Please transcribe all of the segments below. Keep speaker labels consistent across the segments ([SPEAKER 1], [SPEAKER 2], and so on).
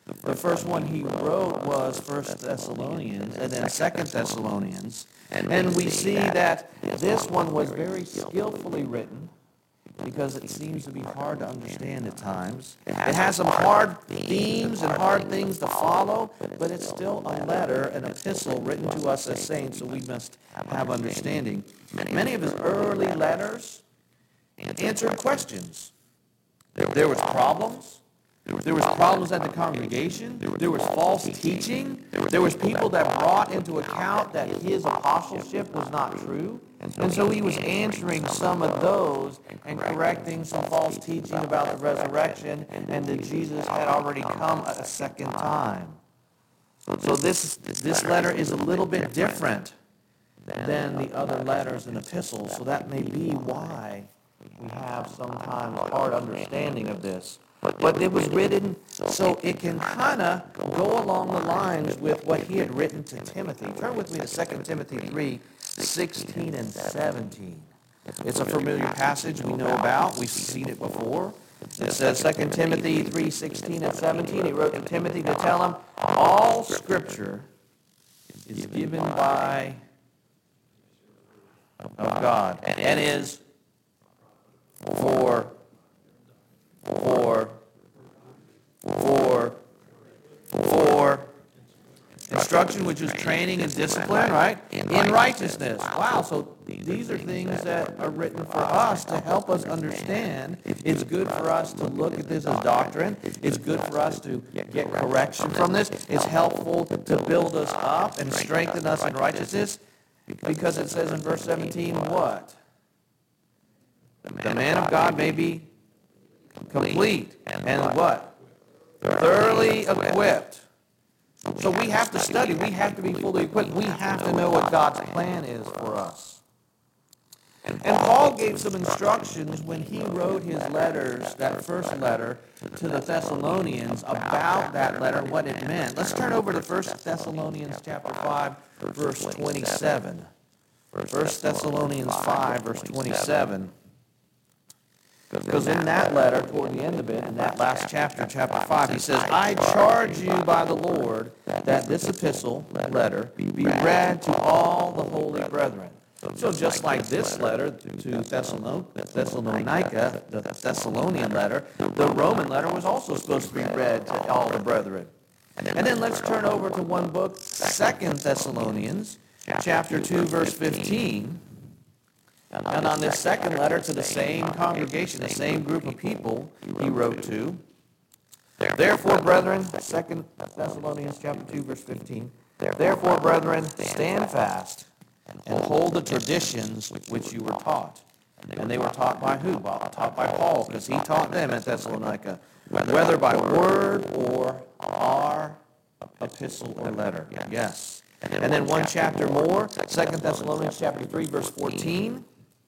[SPEAKER 1] The first one he wrote was First Thessalonians and then Second Thessalonians. And we see that this one was very skillfully written because it seems to be hard to understand at times. It has some hard themes and hard things to follow, but it's still a letter, an epistle written to us as saints, so we must have understanding. Many of his early letters answered questions. There was problems. There was problems at the congregation. There was false teaching. There was people that brought into account that his apostleship was not true. And so he was answering some of those and correcting some false teaching about the resurrection and that Jesus had already come a second time. So this letter is a little bit different than the other letters and epistles. So that may be why we have sometimes hard understanding of this. But it was written so it can kind of go along the lines with what he had written to Timothy. Turn with me to 2 Timothy 3, 16 and 17. It's a familiar passage we know about. We've seen it before. It says 2 Timothy 3, 16 and 17. He wrote to Timothy to tell him, all Scripture is given by of God and is for instruction, which is training and discipline, right? In righteousness. Wow, so these are things that are written for us to help us understand. It's good for us to look at this as doctrine. It's good for us to get correction from this. It's helpful to build us up and strengthen us in righteousness because it says in verse 17, what? The man of God may be complete and what? Thoroughly equipped. So we have to study. We have to be fully equipped. We have to know what God's plan is for us. And Paul gave some instructions when he wrote his letters, that first letter to the Thessalonians, about that letter, what it meant. Let's turn over to 1 Thessalonians chapter 5, verse 27. 1 Thessalonians 5, verse 27. Because in that letter, toward the end of it, in that last chapter, chapter 5, he says, I charge you by the Lord that this epistle, letter, be read to all the holy brethren. So just like this letter to Thessalonica, the Thessalonian letter, the Roman letter was also supposed to be read to all the brethren. And then let's turn over to one book, 2 Thessalonians, chapter 2, verse 15. And on this second letter to the same congregation, the same group of people he wrote to, therefore, brethren, 2 Thessalonians chapter 2, verse 15, therefore, brethren, stand fast and hold the traditions which you were taught. And they were taught by who? Taught by Paul, because he taught them at Thessalonica, whether by word or our epistle or letter. Yes. And then one chapter more, 2 Thessalonians chapter 3, verse 14.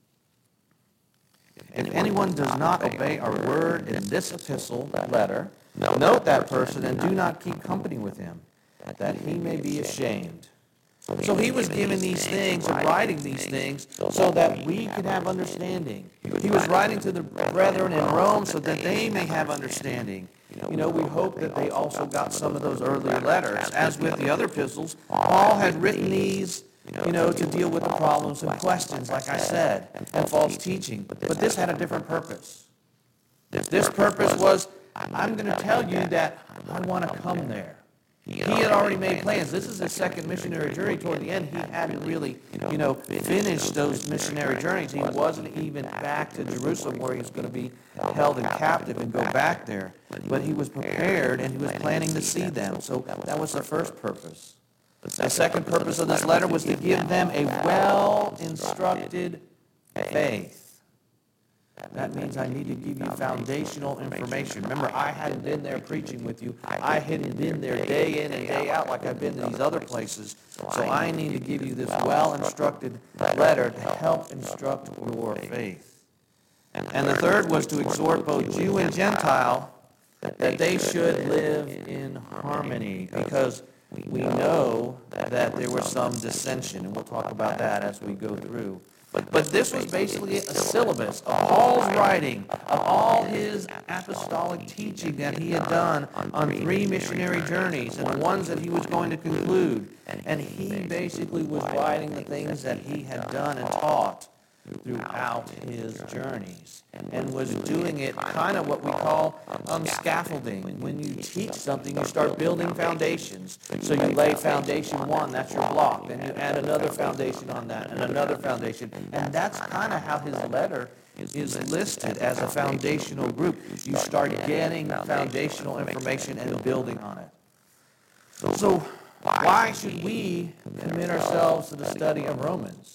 [SPEAKER 1] If anyone does not obey our word in this epistle, letter, note that person and do not keep company with him, that he may be ashamed. So he was giving these things and writing these things so that we could have understanding. He was writing to the brethren in Rome so that they may have understanding. We hope that they also got some of those earlier letters. As with the other epistles, Paul had written these to deal with the problems and questions, like I said, and false teaching. But this had a different purpose. This purpose was, I'm going to tell you that I want to come there. He had already made plans. This is his second missionary journey. Toward the end, he hadn't really, finished those missionary journeys. He wasn't even back to Jerusalem where he was going to be held in captive and go back there. But he was prepared, and he was planning to see them. So that was the first purpose. The second purpose of this letter was to give them a well-instructed faith. That means I need to give you foundational information. Remember, I hadn't been there preaching with you. I hadn't been there day in and day out like I've been to these other places. So I need to give you this well-instructed letter to help instruct your faith. And the third was to exhort both Jew and Gentile that they should live in harmony, because we know that there was some dissension, and we'll talk about that as we go through. But this was basically a syllabus of Paul's writing, of all his apostolic teaching that he had done on 3 missionary journeys and the ones that he was going to conclude. And he basically was writing the things that he had done and taught throughout his journeys, and was doing it kind of what we call scaffolding. When you teach something, you start building foundations. So you lay foundation 1, that's your block. Then you add another foundation on that, and another foundation. And that's kind of how his letter is listed as a foundational group. You start getting foundational information and building on it. So why should we commit ourselves to the study of Romans?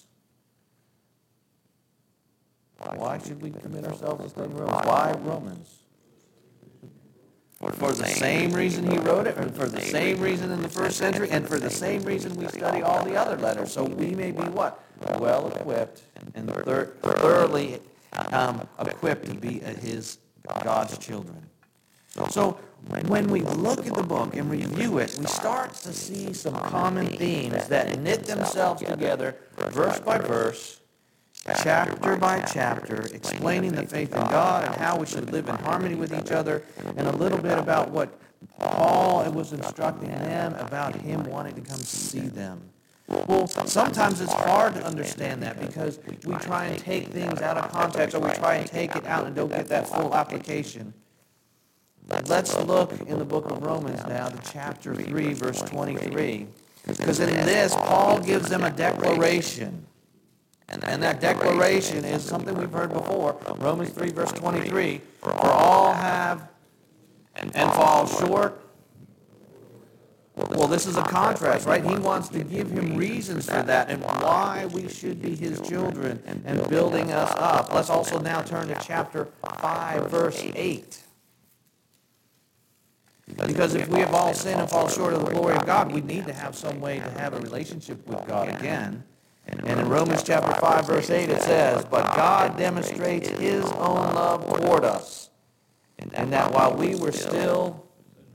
[SPEAKER 1] Why should we commit ourselves to study Romans? Why Romans? For the same reason he wrote it, and for the same reason in the first century, and for the same reason we study all the other letters. So we may be what? Well equipped and thoroughly equipped to be God's children. So when we look at the book and review it, we start to see some common themes that knit themselves together, verse by verse, chapter by chapter, explaining the faith in God and how we should live in harmony with each other, and a little bit about what Paul was instructing them about him wanting to come see them. Well, sometimes it's hard to understand that because we try and take things out of context, or we try and take it out and don't get that full application. Let's look in the book of Romans now to chapter 3, verse 23, because in this, Paul gives them a declaration. And that declaration is something we've heard before. Romans 3, verse 23, for all have and fall short. Well, this is a contrast, right? He wants to give him reasons for that and why we should be his children and building us up. Let's also now turn to chapter 5, verse 8. Because if we have all sinned and fall short of the glory of God, we need to have some way to have a relationship with God again. And in Romans chapter 5, verse 8, it says, but God demonstrates his own love toward us, and that while we were still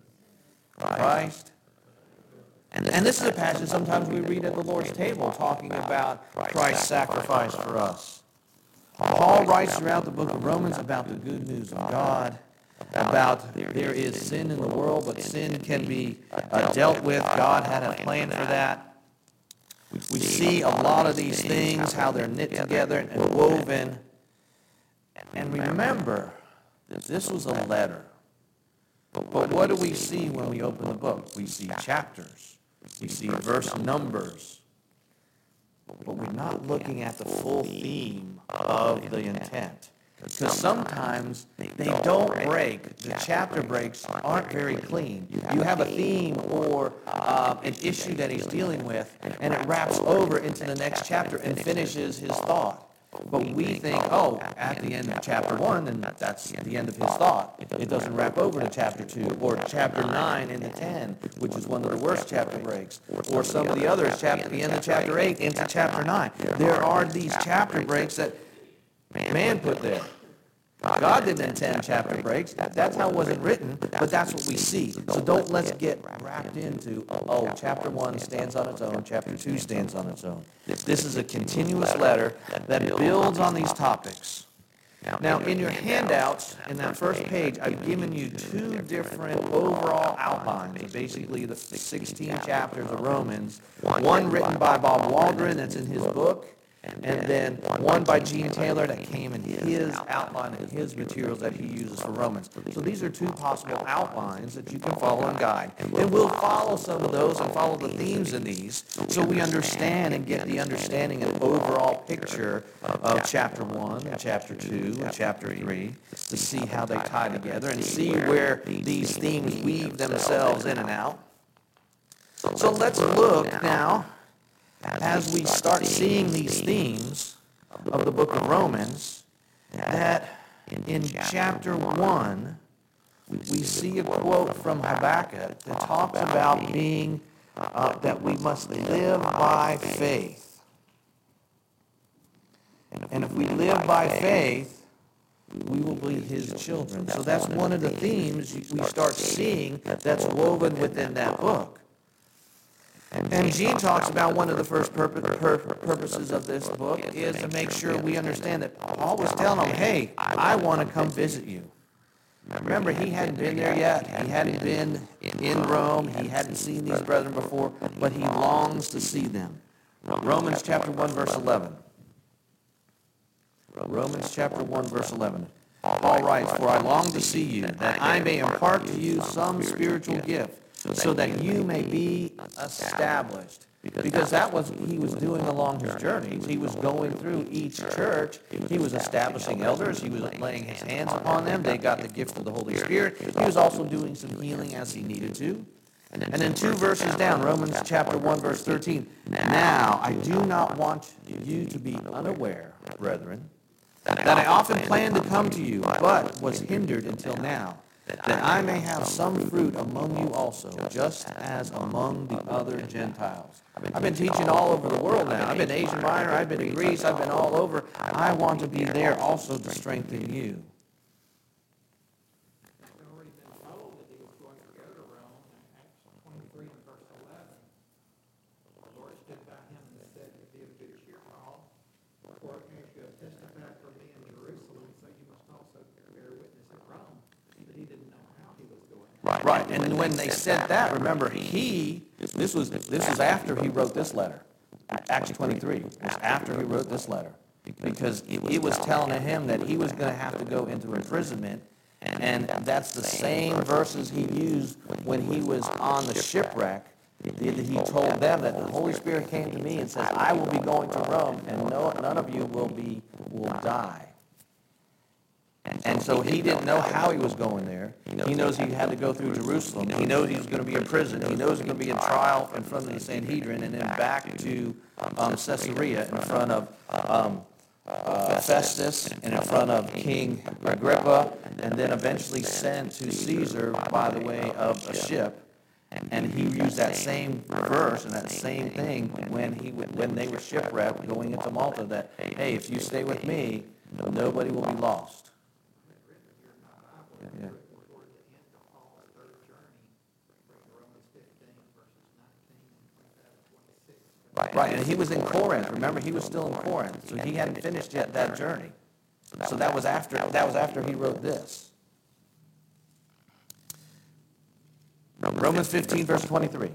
[SPEAKER 1] Christ. And this is a passage sometimes we read at the Lord's table talking about Christ's sacrifice for us. Paul writes throughout the book of Romans about the good news of God, about there is sin in the world, but sin can be dealt with. God had a plan for that. We see a lot of these things, how they're knit together and woven. And remember, this was a letter. But what do we see when we open the book? We see chapters. We see verse numbers. But we're not looking at the full theme of the intent. Because sometimes they don't break. The chapter breaks aren't very clean. You have a theme or an issue that he's dealing with, and it wraps over into the next chapter and finishes his thought. But we think, at the end of chapter 1, and that's the end of his thought. It doesn't wrap over to chapter 2, or chapter 9 into 10, which is one of the worst chapter breaks, or some of the others, the end of chapter 8 into chapter 9. There are these chapter breaks that man put there. God didn't intend chapter breaks. That's how it wasn't written, but that's what we see. So let's get wrapped into, chapter 1 stands on its own, chapter 2 stands on its own. This is a continuous letter that builds on these topics. Now, in your handouts, in that first page, I've given you 2 different overall outlines of basically the 16 chapters of Romans. One written by Bob Waldron that's in his book, and then one by Gene Taylor that came in his outline and his materials that he uses for Romans. So these are 2 possible outlines that you can follow and guide. And we'll follow some of those and follow the themes in these so we understand and get the understanding and overall picture of chapter 1, and chapter 2, and chapter 3 to see how they tie together and see where these themes weave themselves in and out. So let's look now, as we start seeing these themes of the book of Romans, that in chapter 1, we see a quote from Habakkuk that talks about being, that we must live by faith. And if we live by faith, we will be his children. So that's one of the themes we start seeing that's woven within that book. And Gene talks about one of the first purposes of this book is to make sure we understand that Paul was telling them, hey, I want to come visit you. Remember, he hadn't been there yet. He hadn't been in Rome. He hadn't seen these brethren before, but he longs to see them. Romans chapter 1, verse 11. Romans chapter 1, verse 11. Paul writes, "For I long to see you, that I may impart to you some spiritual gift, so that you may be established." Because that was he was doing along his journeys. He was going through each church. He was establishing elders. He was laying his hands upon them. They got the gift of the Holy Spirit. He was also doing some healing as he needed to. And then 2 verses down, Romans chapter 1, verse 13. "Now I do not want you to be unaware, brethren, that I often planned to come to you, but was hindered until now, that I may have some fruit among you also, just as among the other Gentiles." I've been teaching all over the world now. I've been in Asia Minor, I've been in Greece, I've been all over. I want to be there also to strengthen you.
[SPEAKER 2] I've already been told that he was going to go to Rome in Acts 23 and verse 11. The Lord stood by him and said, "Be of good cheer, Paul, for as you have testified for me in Jerusalem, so you must also bear witness at Rome." But he didn't know how he was going.
[SPEAKER 1] Right, and when they said that, remember, this was after he wrote this letter. Acts 23, it was after he wrote this letter. Because it was telling him that he was going to have to go into imprisonment, and that's the same verses he used when he was on the shipwreck. He told them that the Holy Spirit came to me and says, "I will be going to Rome, and none of you will die." And so he didn't know how he was going there. He knows he had to go through Jerusalem. He knows he was going to be in prison. He knows he's going to be in trial in front of the Sanhedrin, and then back to Caesarea in front of Festus and in front of King Agrippa, and then eventually sent to Caesar by the way of a ship. And he used that same verse and that same thing when they were shipwrecked going into Malta, that, hey, if you stay with me, nobody will be lost. Yeah.
[SPEAKER 2] Toward the end of Paul's third journey, Romans 15, verses 19 and
[SPEAKER 1] Right, and he was in Corinth. Remember, he was still in Corinth, so he hadn't finished yet that journey. So that was after he wrote this. Romans 15, verse 23.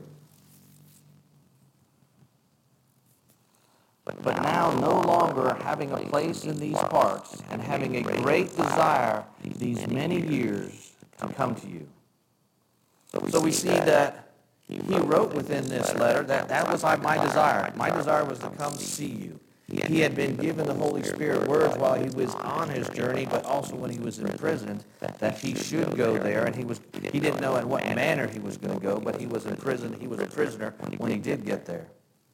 [SPEAKER 1] "But now no longer having a place in these parts, and having a great desire these many years to come to you." So we see that he wrote within this letter that was my desire. My desire was to come see you. He had been given the Holy Spirit words while he was on his journey, but also when he was in prison, that he should go there, and he didn't know in what manner he was going to go, but he was in prison. He was a prisoner when he did get there.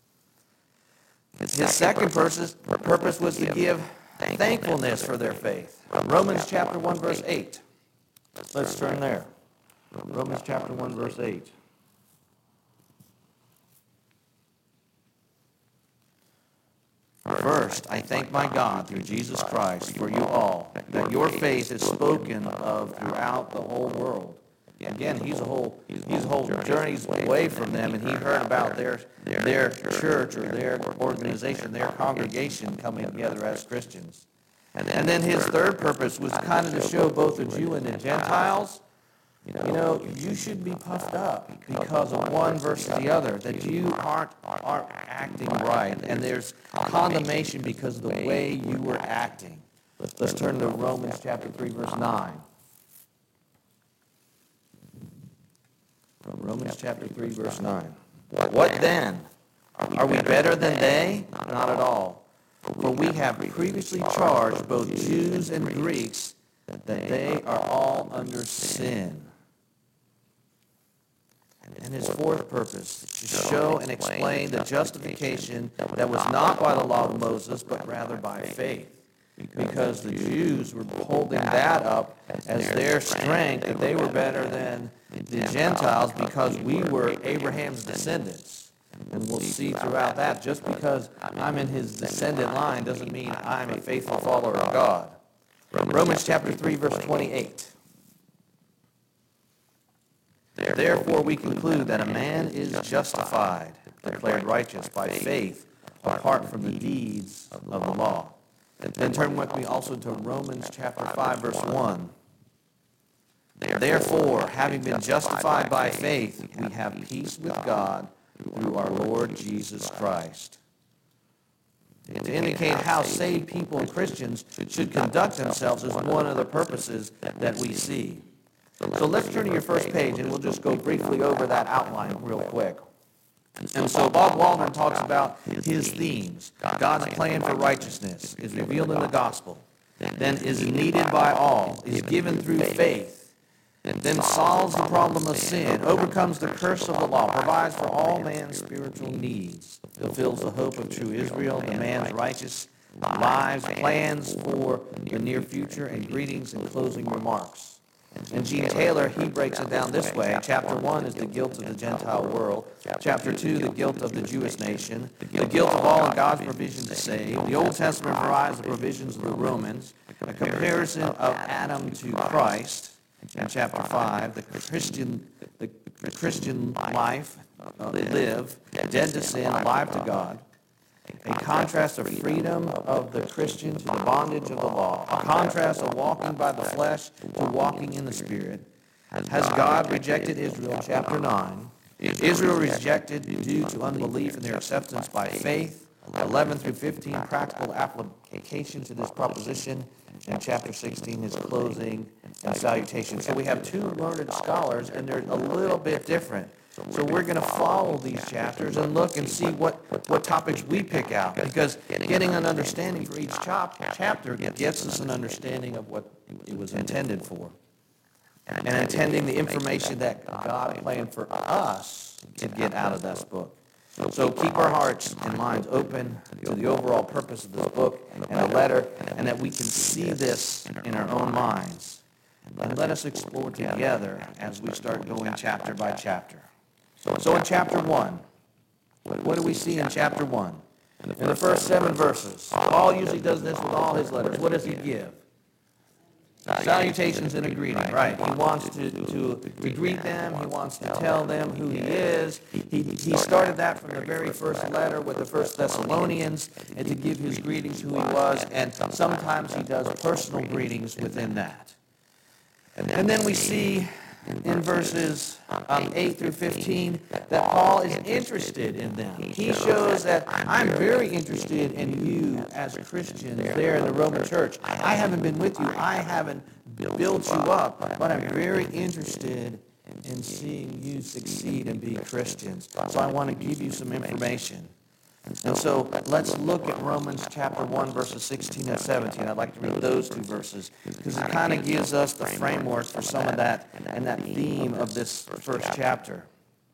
[SPEAKER 1] His second purpose was to give thankfulness for their faith. Romans chapter 1, verse 8. Let's turn there. Romans chapter 1, verse 8. "First, I thank my God through Jesus Christ for you all, that your faith is spoken of throughout the whole world." Again, he's a whole journey's away from them, and he heard about their church or their organization, their congregation coming together as Christians. And then his third purpose was kind of to show both the Jew and the Gentiles, you should be puffed up because of one versus the other, that you aren't acting right, and there's condemnation because of the way you were acting. Let's turn to Romans chapter 3, verse 9. Romans chapter 3, verse 9. "What then? Are we better than they? Not at all. For we have previously charged both Jews and Greeks that they are all under sin." And his fourth purpose, to show and explain the justification that was not by the law of Moses, but rather by faith. Because the Jews were holding that up as their strength, that they were better than the Gentiles because we were Abraham's descendants. And we'll see throughout that, just because I'm in his descendant line doesn't mean I'm a faithful follower of God. Romans chapter 3, verse 28. "Therefore we conclude that a man is justified declared righteous by faith apart from the deeds of the law. Then turn with me also to Romans chapter 5, verse 1. Therefore, having been justified by faith, we have peace with God through our Lord Jesus Christ. To indicate how saved people and Christians should conduct themselves is one of the purposes that we see. So let's turn to your first page, and we'll just go briefly over that outline real quick. And so Bob Waldron talks about his themes. God's plan for righteousness is revealed in the gospel, then is needed by all, is given through faith, then solves the problem of sin, overcomes the curse of the law, provides for all man's spiritual needs, fulfills the hope of true Israel, and man's righteous lives, plans for the near future, and greetings and closing remarks. And Gene Taylor, he breaks it down this way. Chapter 1 is the guilt of the Gentile world. Chapter 2, the guilt of the Jewish nation. The guilt of all in God's provision to save. The Old Testament provides the provisions of the Romans. A comparison of Adam to Christ. In chapter 5, the Christian life, live, dead to sin, alive to God. A contrast of freedom of the Christian to the bondage of the law. A contrast of walking by the flesh to walking in the Spirit. Has God rejected Israel? Chapter 9. Israel rejected due to unbelief in their acceptance by faith. 11 through 15, practical application to this proposition. And chapter 16 is closing and salutation. So we have two learned scholars, and they're a little bit different. So we're going to follow these chapters and look and see what topics we pick out, because getting an understanding for each chapter gets us an understanding of what it was intended for, and intending the information that God planned for us to get out of this book. So keep our hearts and minds open to the overall purpose of this book and the letter, and that we can see this in our own minds. And let us explore together as we start going chapter by chapter. So in chapter 1, what do we see in chapter 1? In the first 7 verses, Paul usually does this with all his letters. What does he give? Salutations and a greeting, right? He wants to greet them. He wants to tell them who he is. He started that from the very first letter with the First Thessalonians, and to give his greetings who he was, and sometimes he does personal greetings within that. And then we see in verses 8 through 15 that Paul is interested in them. He shows that I'm very interested in you as Christians there in the Roman church. I haven't been with you. I haven't built you up, but I'm very interested in seeing you succeed and be Christians. So I want to give you some information. And so let's look at Romans chapter 1, verses 16 and 17. I'd like to read those two verses because it kind of gives us the framework for some of that and that theme of this first chapter.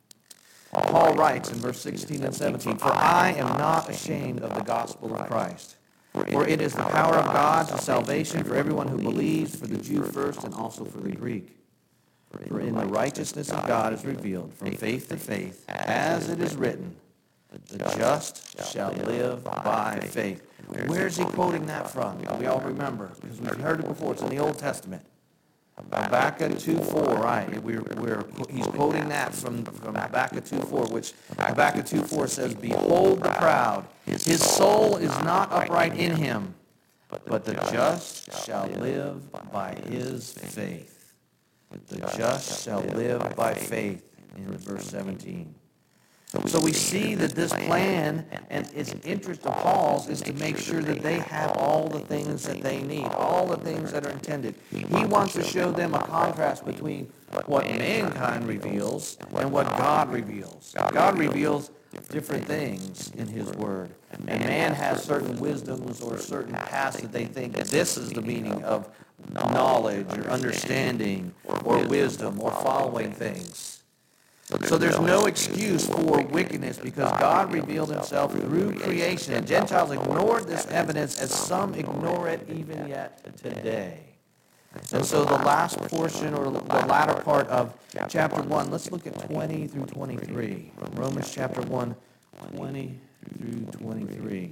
[SPEAKER 1] Paul writes in verse 16 and 17, "For I am not ashamed of the gospel of Christ, for it is the power of God to salvation for everyone who believes, for the Jew first and also for the Greek. For in the righteousness of God is revealed from faith to faith, as it is written, the just shall live by faith." Where's he quoting that from? We all remember, because we've heard it before. It's in the Old Testament. Habakkuk 2:4, right? He's quoting that from Habakkuk 2:4, which Habakkuk 2:4 says, "Behold the proud, his soul is not upright in him, but the just shall live by his faith." The just shall live by faith in verse 17. So we see that this plan and its interest of Paul's is to make sure that they have all the things that they need, all the things that are intended. He wants to show them a contrast between what mankind reveals and what God reveals. God reveals different things in his word. And man has certain wisdoms or certain paths that they think that this is the meaning of knowledge or understanding or wisdom or following things. So there's no excuse for wickedness because God revealed himself through creation. And Gentiles ignored this evidence as some ignore it even yet today. And so the last portion or the latter part of chapter 1, let's look at 20 through 23. Romans chapter 1, 20 through 23.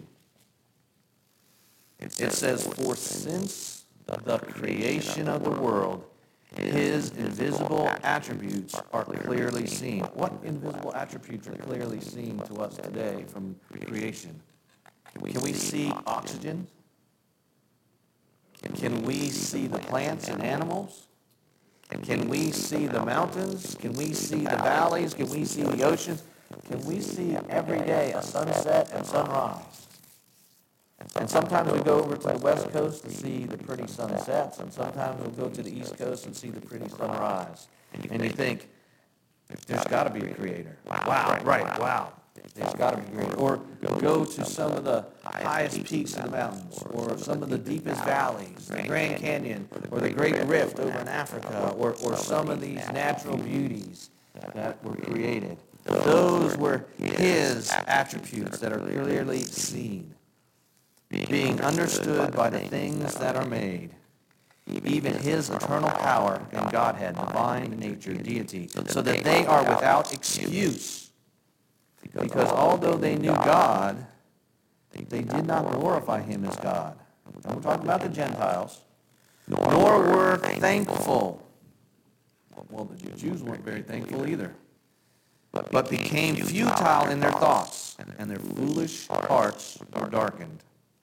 [SPEAKER 1] It says, "For since the creation of the world, His invisible attributes are clearly seen. What invisible attributes are clearly seen to us today from creation? Can we see oxygen? Can we see the plants and animals? Can we see the mountains? Can we see the valleys? Can we see the oceans? Can we see every day a sunset and sunrise? And sometimes we go over to the West Coast to see the pretty sunsets, and sometimes we'll go to the East Coast and see the pretty sunrise. And you think, there's got to be a creator. Wow, right, wow. There's got to be a creator. Or go to some of the highest peaks of the mountains, or some of the deepest valleys, the Grand Canyon, or the Great Rift over in Africa, or some of these natural beauties that were created. Those were his attributes that are clearly seen, being understood by the things that are made, even his eternal power and Godhead, divine nature, deity, so that they are without excuse. Because although they knew God, they did not glorify him as God. And we're talking about the Gentiles. Nor were thankful. Well, the Jews weren't very thankful either. But became futile in their thoughts, and their foolish hearts were darkened.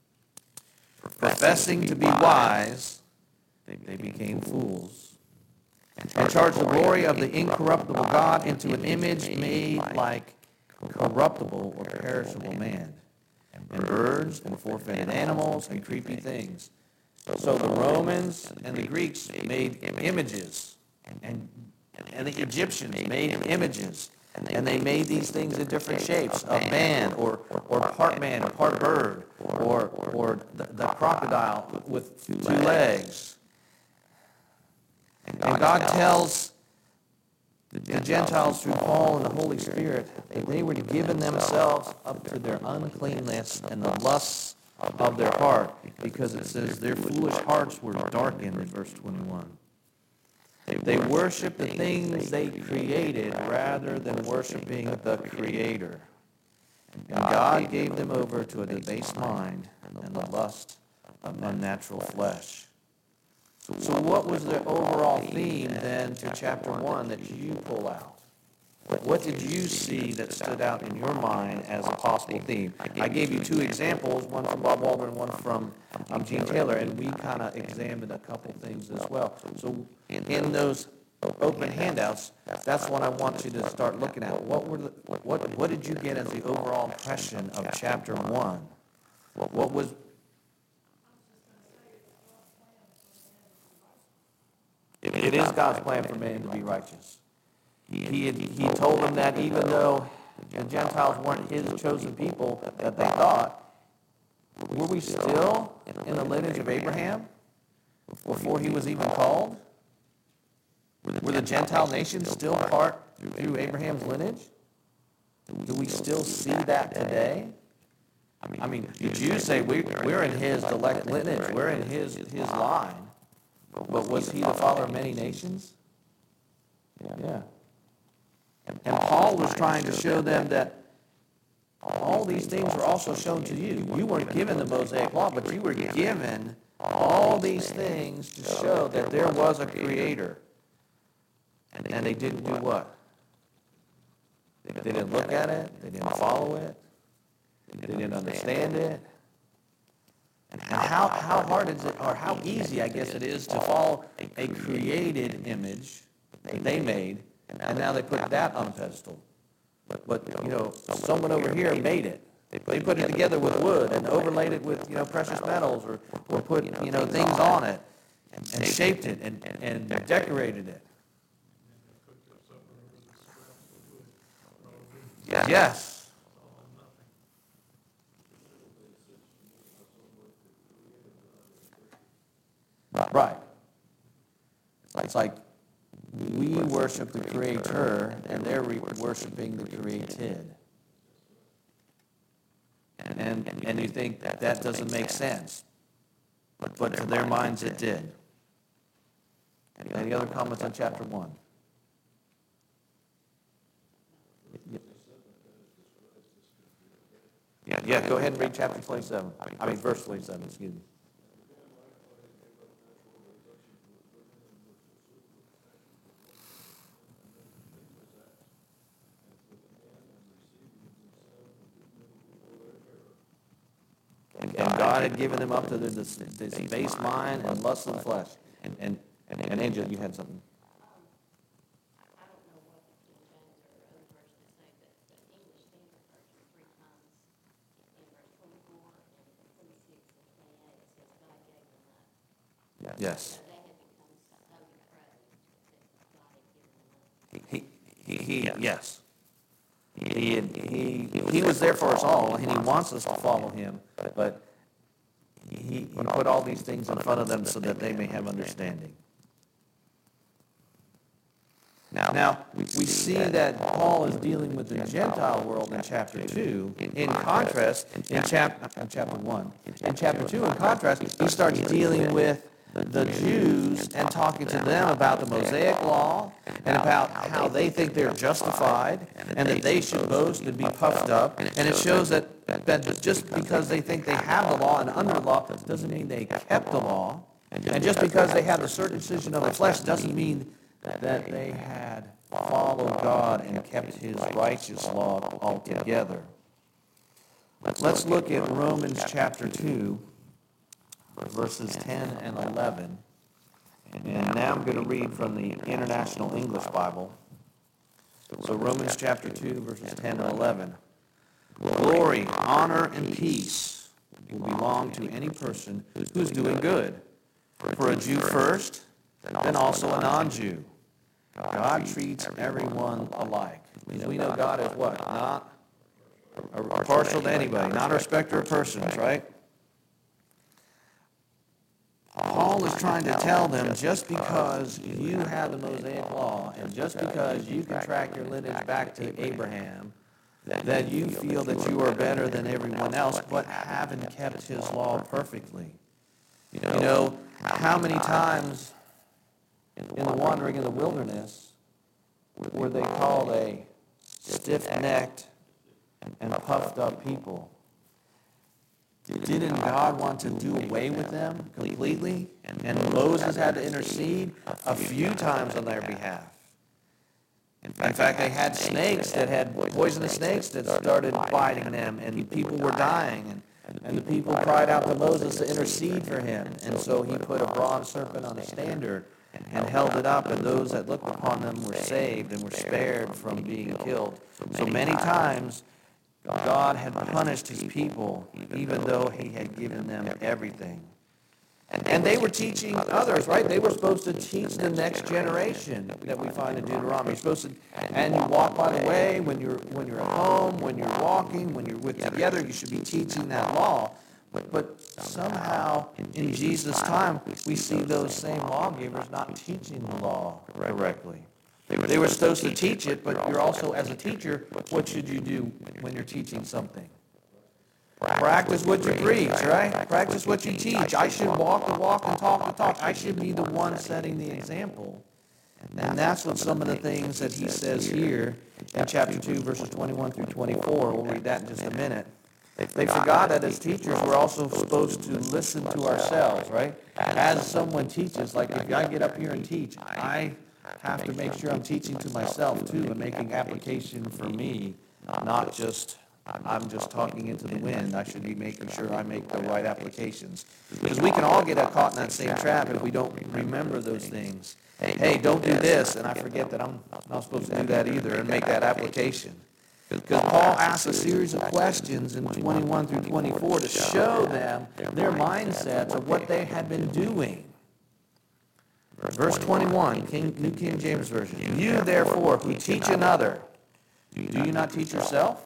[SPEAKER 1] Professing to be wise, they became fools, and charged the glory of the incorruptible God into an image made like corruptible or perishable man, and birds, and four-footed animals, and creepy things. So the Romans and the Greeks made images, and the Egyptians made images, and they made these things in different shapes, a man, or part man, or part bird, or the crocodile with two legs. And God tells the Gentiles through Paul and the Holy Spirit that they were given themselves up to their uncleanness and the lusts of their heart, because it says their foolish hearts were darkened in verse 21. They worship the things they created rather than worshiping the Creator. And God gave them over to a debased mind and the lust of unnatural flesh. So what was the overall theme then to chapter 1 that you pull out? What did you see that stood out in your mind as a possible theme? I gave you two examples, one from Bob Waldron, one from Gene Taylor, and we kind of examined a couple things as well. So in those open handouts, that's what I want you to start looking at. What did you get as the overall impression of chapter 1? What was... It is God's plan for man to be righteous. He told them that even though the Gentiles weren't his chosen people that they thought, were we still in the lineage of Abraham before he was even called? Were the Gentile nations still part through Abraham's lineage? Do we still see that today? I mean, the Jews say we're in his elect lineage, we're in his line. But was he the father of many nations? Yeah. And Paul was trying to show them that all these things were also shown to you. You weren't given the Mosaic Law, but you were given all these things to show that there was a Creator. And they didn't do what? They didn't look at it. They didn't follow it. They didn't understand it. And how hard is it, or how easy, I guess it is, to follow a created image that they made, and now they put that on a pedestal. But someone over here made it. They put it together with wood and overlaid it with, precious metals, or put, things on it, and shaped it, and decorated it. Yes. Right. It's like we worship the Creator, and they're worshiping the created. And you think that doesn't make sense. But to their minds it did. Any other comments on chapter 1? Yeah, go ahead and read chapter 27. Verse 27, excuse me. God had given them up to this base mind and lust of the flesh. And Angel, you had something.
[SPEAKER 3] I don't know what the King James or other versions say, but the English Standard Version 3 times in verse 24 and 26 and 28, it says God gave them up.
[SPEAKER 1] Yes.
[SPEAKER 3] So they had become so depraved that God had given them up.
[SPEAKER 1] Yes. He was there for us all, and he wants us to follow him, but he put all these things in front of them so that they may have understanding. Now, we see that Paul is dealing with the Gentile world in chapter 2. In contrast, in chapter 1. In chapter 2, in contrast, he starts dealing with the Jews and talking to them about the Mosaic law and about how they think they're justified and that they should boast and be puffed up. And it shows that just because they think they have the law and under the law doesn't mean they kept the law. And just because they had the circumcision of the flesh doesn't mean that they had followed God and kept his righteous law altogether. Let's look at Romans chapter 2, verses 10 and 11. And now I'm going to read from the International English Bible. So Romans chapter 2, verses 10 and 11. Glory, honor, and peace will belong to any person who's doing good. For a Jew first, then also a non-Jew. God treats everyone alike. We know God is what? Not partial to anybody, not a respecter of persons, right? Paul is trying to tell them just because you have the Mosaic law and just because you can track your lineage back to Abraham, that you feel that you are better than everyone else, but haven't kept his law perfectly. You know, how many times in the wandering in the wilderness were they called a stiff-necked and puffed up people? Didn't God want to do away with them completely? And Moses had to intercede a few times on their behalf. In fact, they had snakes that had poisonous snakes that started biting them, and people were dying. And the people cried out to Moses to intercede for him. And so he put a bronze serpent on a standard and held it up, and those that looked upon them were saved and were spared from being killed. So many times, God had punished his people, even though he had given them everything. And they were teaching others, right? They were supposed to teach the next generation that we find in Deuteronomy. You're supposed to, and you walk by the way, when you're at home, when you're walking, when you're together, you should be teaching that law. But somehow, in Jesus' time, we see those same lawgivers not teaching the law correctly. They were supposed to teach it, but you're also, as a teacher, what should you do when you're teaching something? Practice what you preach, right? Practice what you teach. I should walk the walk and talk the talk. I should be the one setting the example. And that's what some of the things that he says here in chapter 2, verses 21 through 24. We'll read that in just a minute. They forgot that as teachers, we're also supposed to listen to ourselves, right? As someone teaches, like if I get up here and teach, I have to make sure I'm teaching to myself too and making application for me, not just I'm just talking into the wind. I should be making sure I make the right applications. Because we can all get caught in that same trap if we don't remember those things. Hey, don't do this, and I forget that I'm not supposed to do that either and make that application. Because Paul asks a series of questions in 21 through 24 to show them their mindsets of what they had been doing. Verse 21, New King James Version. You, therefore, who teach another, do you not teach yourself?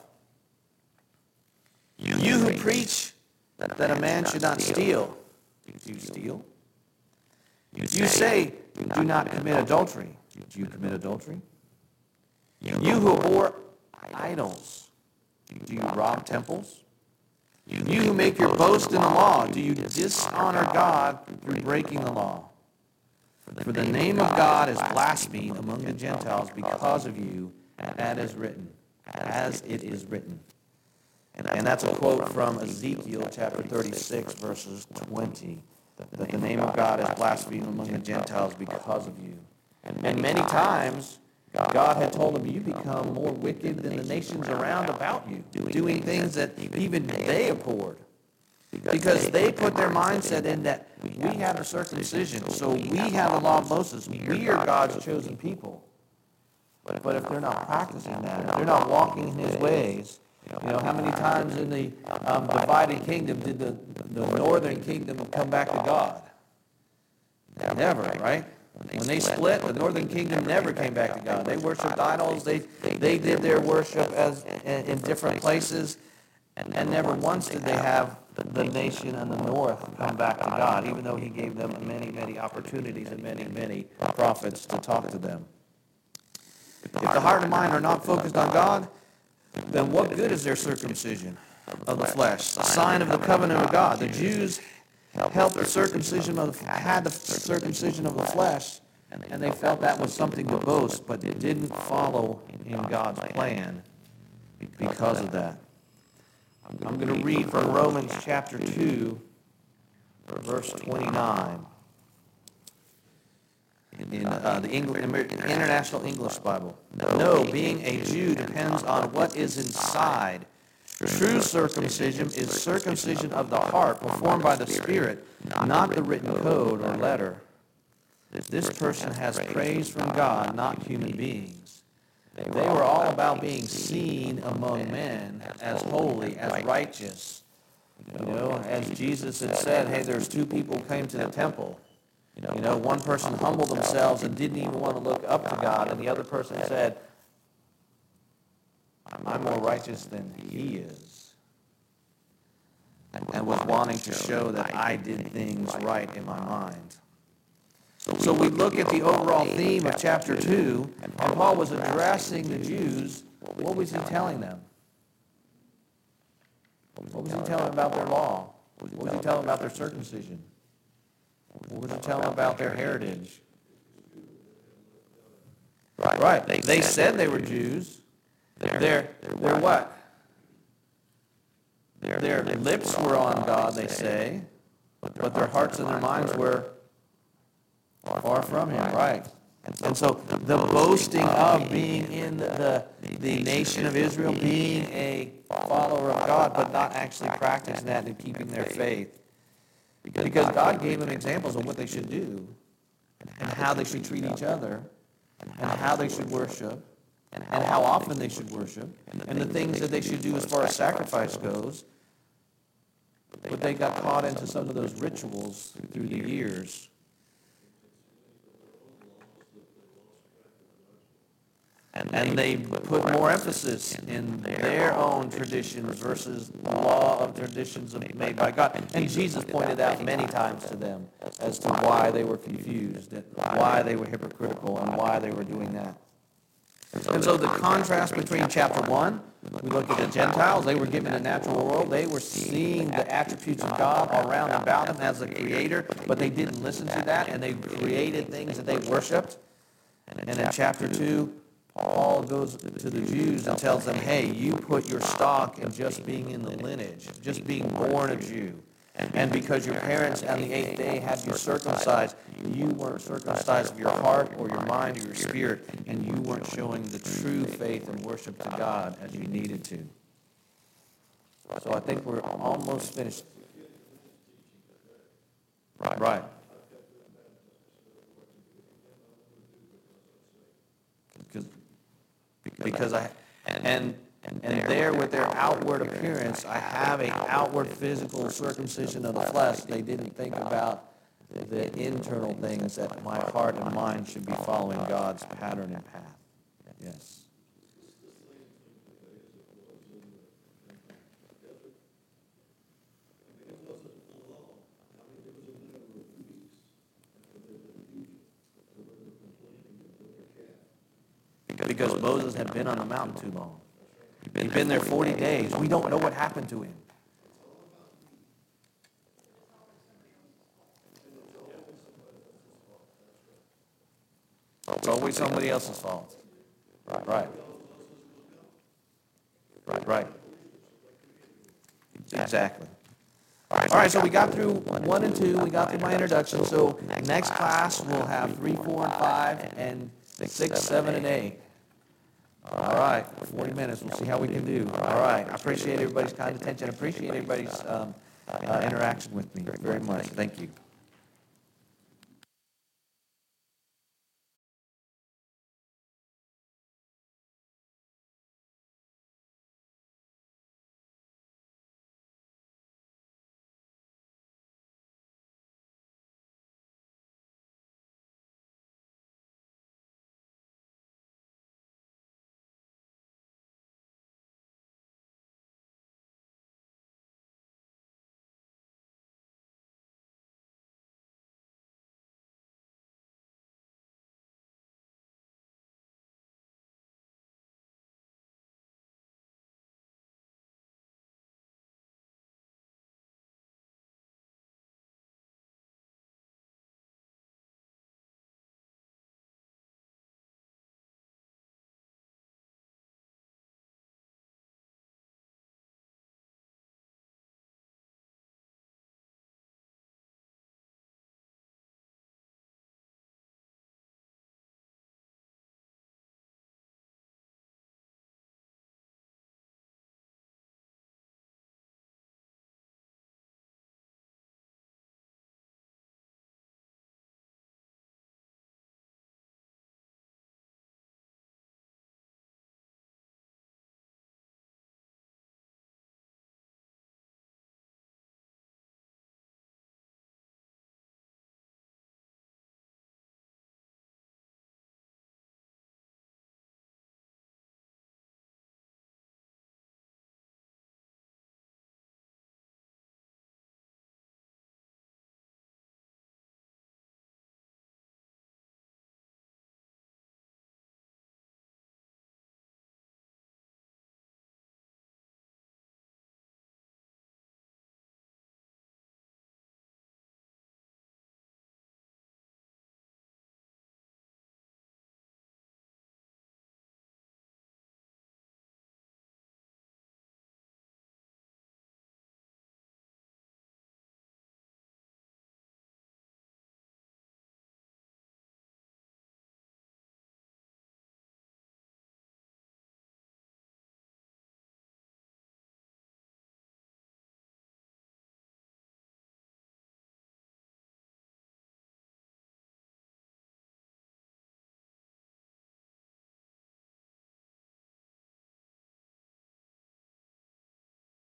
[SPEAKER 1] You who preach that a man should not steal, do you steal? You say, do not commit adultery. Do you commit adultery? You who abhor idols, do you rob temples? You who make your boast in the law, do you dishonor God through breaking the law? For the name of God is blasphemed among the Gentiles because of you, as it is written. And that's a quote from Ezekiel chapter 36, verses 20, that the name of God is blasphemed among the Gentiles because of you. And many times, God had told them, you become more wicked than the nations around about you, doing things that even they abhorred. Because they put their mindset in that we have a circumcision, so we have the law of Moses. We are God's chosen people. But if they're not practicing that, if they're not walking in his ways, how many times in the divided kingdom did the northern kingdom come back to God? Never, right? When they split, the northern kingdom never came back to God. They worshipped idols. They did their worship in different places, and never once did they have the nation in the north come back to God, even though he gave them many, many opportunities and many, many prophets to talk to them. If the heart and mind are not focused on God, then what good is their circumcision of the flesh? The sign of the covenant of God. The Jews had the circumcision of the flesh, and they felt that was something to boast, but it didn't follow in God's plan because of that. I'm going to read from Romans chapter 2, verse 29. In the International English Bible. No, being a Jew depends on what is inside. True circumcision is circumcision of the heart performed by the Spirit, not the written code or letter. This person has praise from God, not human beings. They were all about being seen among men as holy, as righteous. As Jesus had said, hey, there's two people who came to the temple. One person humbled themselves and didn't even want to look up to God, and the other person said, I'm more righteous than he is, and was wanting to show that I did things right in my mind. So we look at the overall theme of chapter 2, and Paul was addressing the Jews. What was he telling them? What was he telling them about their law? What was he telling them about their circumcision? What was he telling them about their heritage? Right. They said they were Jews. They're what? Their lips were on God, they say, but their hearts and their minds were far from him, right? And so the boasting of being in the nation of Israel, being a follower of God, but not actually practicing that and keeping their faith. Because God gave them examples of what they should do, and how they should treat each other, and how they should worship, and how often they should worship, and the things that they should do as far as sacrifice goes. But they got caught into some of those rituals through the years. And they put more emphasis in their own traditions versus the law of traditions made by God. And Jesus pointed out many times to them as to why they were confused, and why they were hypocritical, and why they were doing that. And so the contrast between chapter 1, we look at the Gentiles, they were given a natural world. They were seeing the attributes of God all around and about them as the creator, but they didn't listen to that, and they created things that they worshipped. And in chapter 2, Paul goes to the Jews and tells them, hey, you put your stock in just being in the lineage, just being born a Jew. And because your parents on the 8th day had you circumcised, you weren't circumcised of your heart or your mind or your spirit, and you weren't showing the true faith and worship to God as you needed to. So I think we're almost finished. Right. Because and there with their outward appearance, I have an outward physical circumcision of the flesh. They didn't think about the internal things that my heart and mind should be following God's pattern and path. Yes. Because Moses had been on the mountain too long. He'd been there 40 days. We don't know what happened to him. It's always somebody else's fault. Right. Exactly. All right, so we got through 1 and 2. We got through my introduction. So next class, we'll have 3, 4, and 5, and 6, 7, and 8. All right, 40 minutes. We'll see how we can do. All right. I appreciate everybody's kind attention. I appreciate everybody's interaction with me very much. Thank you.